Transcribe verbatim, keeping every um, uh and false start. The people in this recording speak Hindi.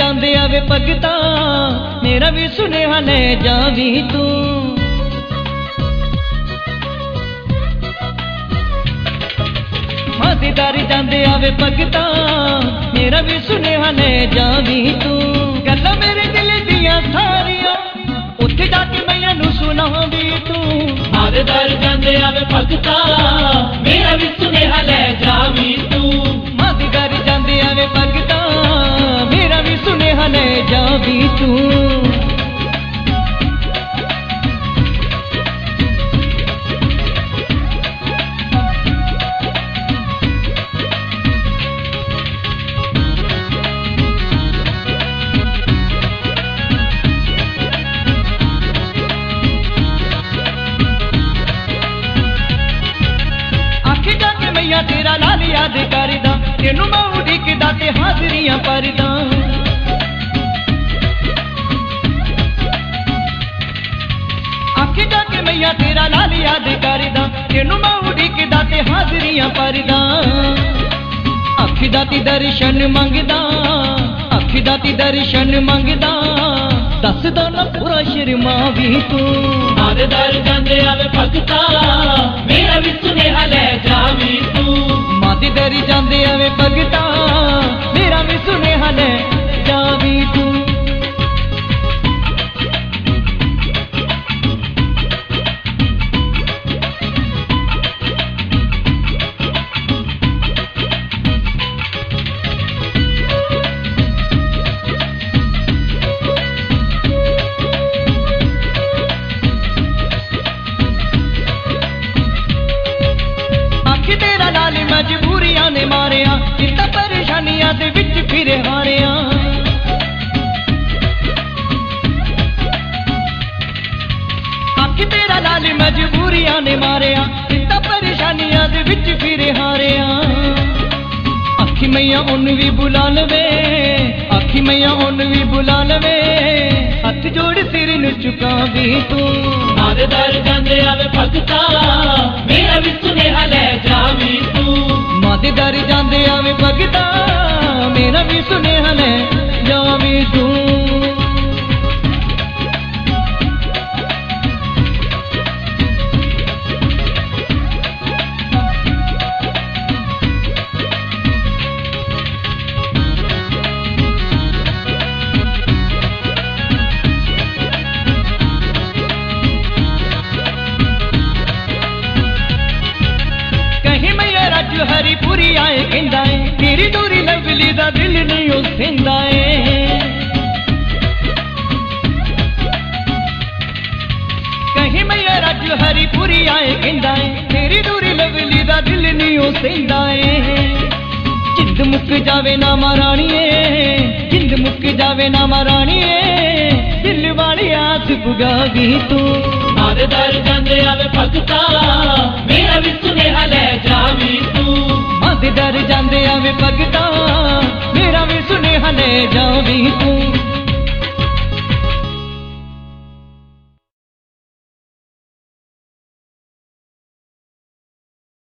जांदे आवे भगता मेरा भी सुनेहा ले जावी तू। मां दे दर जांदे आवे भगता मेरा भी सुनेहा ले जावी तू। गल्लां मेरे दिल दियां सारियां उत्थे जाके मैया नू सुनावी तू। मां दे दर जांदे आवे भगता मेरा भी सुनेहा ले जावी तू। मां दे दर जांदे आवे भगता मेरा भी सुनेहा ले जावी तू। तेरा लाल याद करदा तेनू मैं उड़ीकदा ते हाजरियां भरदा। आखे जाके मैया तेरा लाल याद करदा तेनू मैं उड़ीकदा ते हाजरियां भरदा। अखी दा ती दर्शन मंगदा अखी दा ती दर्शन मंगदा दसदा ना पूरा शर्मा भी तू। मां दे दर जांदे आवे भगता मेरा भी सुनेहा ले जावी तू। मां दे दर जांदे आवे भगता मेरा भी सुनेहा ले जावी तू। मजबूरियां ने मारिया चिंता परेशानियां दे विच फिर हारिया। आखी तेरा लाल मजबूरियां ने मारिया चिंता परेशानियां दे विच फिर हारिया। आखी मैया उन भी बुला लवे आखी मैया उन भी बुला लवे हथ जोड़ सिर नु झुकावी तू। मां दे दर जांदे आवे भगता मेरा भी सुनेहा ले जावी तू। मां दे दर जांदे आवे भगता मेरा भी सुनेहा ले जावी तू। हरिपुरी आए कहंदा है तेरी दूरी लवली दा दिल नहीं उसेंदा है। कहीं मैया रज हरिपुरी आए कहंदा है तेरी दूरी लवली दा दिल नहीं उसेंदा है। जिंद मुक जावे ना महाराणीए जिंद मुक जावे ना महाराणीए दिल वाली आस पुगावी तू। मां दे दर जांदे आवे भगता मेरा भी सुनेहा ले जावी तू। मां दे दर जांदे आवे भगता मेरा भी सुनेहा ले जावी तू।